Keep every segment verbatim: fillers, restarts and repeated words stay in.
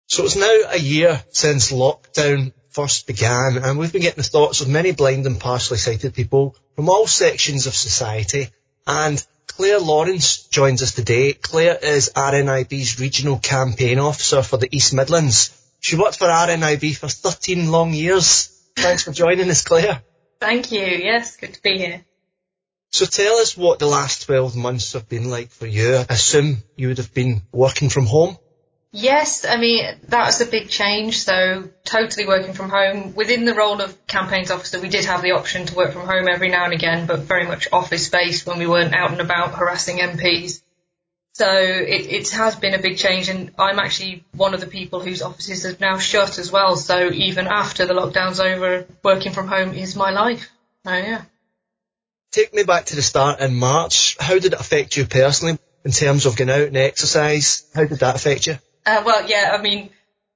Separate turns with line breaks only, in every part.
So it's now a year since lockdown first began, and we've been getting the thoughts of many blind and partially sighted people from all sections of society. And Claire Lawrence joins us today. Claire is R N I B's Regional Campaign Officer for the East Midlands. She worked for R N I B for thirteen long years. Thanks for joining us, Claire.
Thank you. Yes, good to be here.
So tell us what the last twelve months have been like for you. I assume you would have been working from home?
Yes, I mean, that's a big change. So totally working from home. Within the role of campaigns officer, we did have the option to work from home every now and again, but very much office-based when we weren't out and about harassing M Ps. So it, it has been a big change, and I'm actually one of the people whose offices are now shut as well. So even after the lockdown's over, working from home is my life. So yeah.
Take me back to the start in March. How did it affect you personally in terms of going out and exercise? How did that affect you?
Uh, well, yeah, I mean,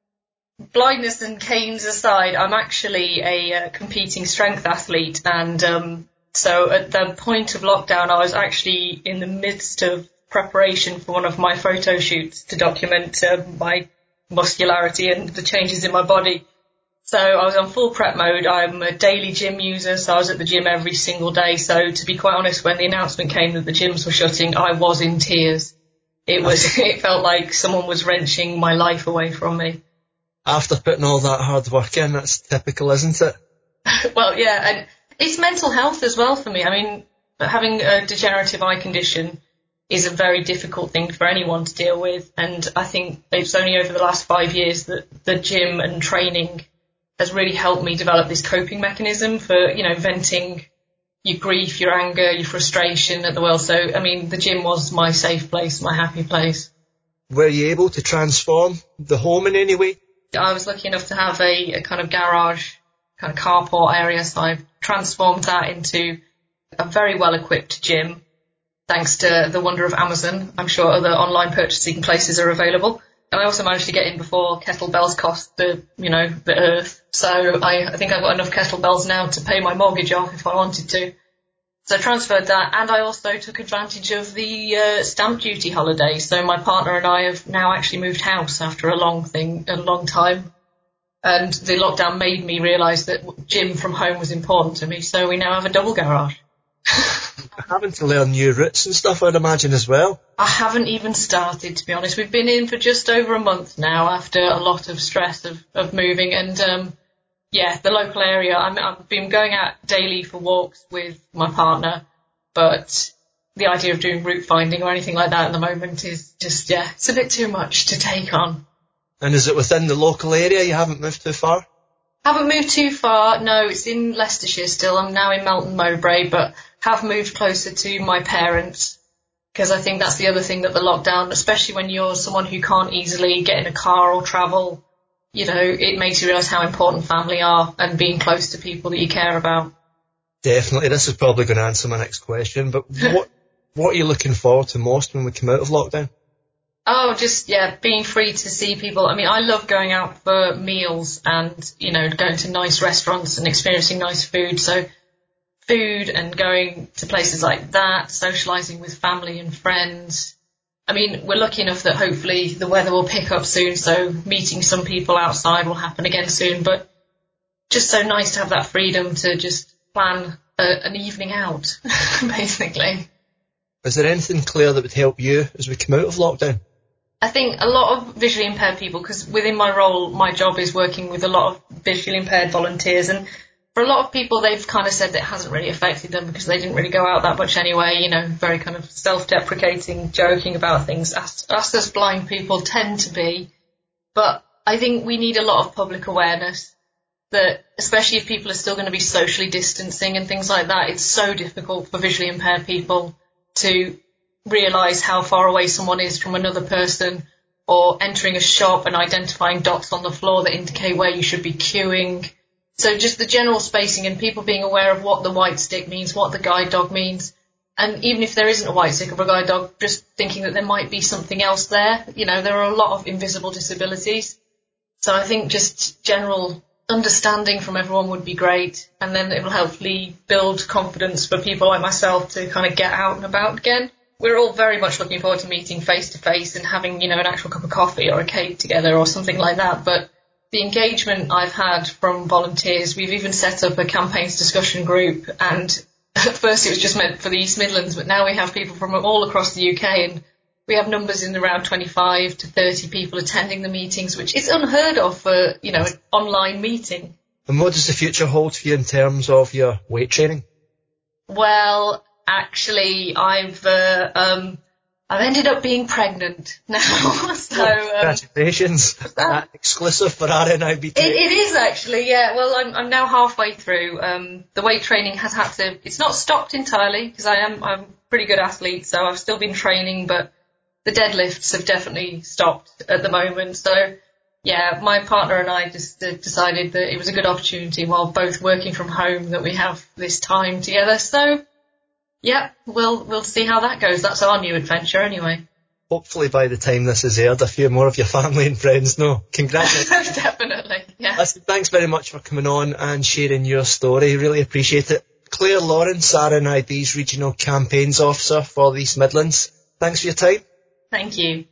blindness and canes aside, I'm actually a uh, competing strength athlete. And um, so at the point of lockdown, I was actually in the midst of preparation for one of my photo shoots to document uh, my muscularity and the changes in my body. So I was on full prep mode. I'm a daily gym user, so I was at the gym every single day. So to be quite honest, when the announcement came that the gyms were shutting, I was in tears. It was, it felt like someone was wrenching my life away from me.
After putting all that hard work in, that's typical, isn't it?
Well, yeah, and it's mental health as well for me. I mean, having a degenerative eye condition is a very difficult thing for anyone to deal with. And I think it's only over the last five years that the gym and training has really helped me develop this coping mechanism for, you know, venting your grief, your anger, your frustration at the world. So, I mean, the gym was my safe place, my happy place.
Were you able to transform the home in any way?
I was lucky enough to have a, a kind of garage, kind of carport area, so I've transformed that into a very well-equipped gym, thanks to the wonder of Amazon. I'm sure other online purchasing places are available. And I also managed to get in before kettlebells cost the, you know, the earth. So I, I think I've got enough kettlebells now to pay my mortgage off if I wanted to. So I transferred that, and I also took advantage of the uh, stamp duty holiday. So my partner and I have now actually moved house after a long thing, a long time. And the lockdown made me realise that gym from home was important to me. So we now have a double garage.
Having to learn new routes and stuff, I'd imagine, as well.
I haven't even started, to be honest. We've been in for just over a month now after a lot of stress of, of moving. And, um, yeah, the local area, I'm, I've been going out daily for walks with my partner, but the idea of doing route finding or anything like that at the moment is just, yeah, it's a bit too much to take on.
And is it within the local area? You haven't moved too far?
Haven't moved too far. No, it's in Leicestershire still. I'm now in Melton Mowbray, but have moved closer to my parents, because I think that's the other thing that the lockdown, especially when you're someone who can't easily get in a car or travel, you know, it makes you realise how important family are and being close to people that you care about.
Definitely. This is probably going to answer my next question, but what what are you looking forward to most when we come out of lockdown?
Oh, just, yeah, being free to see people. I mean, I love going out for meals and, you know, going to nice restaurants and experiencing nice food. So food and going to places like that, socialising with family and friends. I mean, we're lucky enough that hopefully the weather will pick up soon, so meeting some people outside will happen again soon. But just so nice to have that freedom to just plan a, an evening out, basically.
Is there anything, Claire, that would help you as we come out of lockdown?
I think a lot of visually impaired people, because within my role, my job is working with a lot of visually impaired volunteers, and for a lot of people, they've kind of said that it hasn't really affected them because they didn't really go out that much anyway, you know, very kind of self-deprecating, joking about things, us, us as blind people tend to be. But I think we need a lot of public awareness that, especially if people are still going to be socially distancing and things like that, it's so difficult for visually impaired people to realise how far away someone is from another person, or entering a shop and identifying dots on the floor that indicate where you should be queuing. So just the general spacing and people being aware of what the white stick means, what the guide dog means. And even if there isn't a white stick or a guide dog, just thinking that there might be something else there. You know, there are a lot of invisible disabilities. So I think just general understanding from everyone would be great. And then it will hopefully build confidence for people like myself to kind of get out and about again. we're all very much looking forward to meeting face to face and having, you know, an actual cup of coffee or a cake together or something like that. But the engagement I've had from volunteers, we've even set up a campaigns discussion group, and at first it was just meant for the East Midlands, but now we have people from all across the U K, and we have numbers in around twenty-five to thirty people attending the meetings, which is unheard of for, you know, an online meeting.
And what does the future hold for you in terms of your weight training?
Well, actually, I've uh, um, I've ended up being pregnant now. so um,
Congratulations! That, exclusive for R N I B T.
It, it is actually, yeah. Well, I'm I'm now halfway through. Um, the weight training has had to. It's not stopped entirely because I am I'm a pretty good athlete, so I've still been training, but the deadlifts have definitely stopped at the moment. So, yeah, my partner and I just uh, decided that it was a good opportunity while both working from home that we have this time together. So, yeah, we'll we'll see how that goes. That's our new adventure anyway.
Hopefully by the time this is aired, a few more of your family and friends know. Congratulations.
Definitely, yeah.
Listen, thanks very much for coming on and sharing your story. Really appreciate it. Claire Lawrence, R N I B's Regional Campaigns Officer for the East Midlands. Thanks for your time.
Thank you.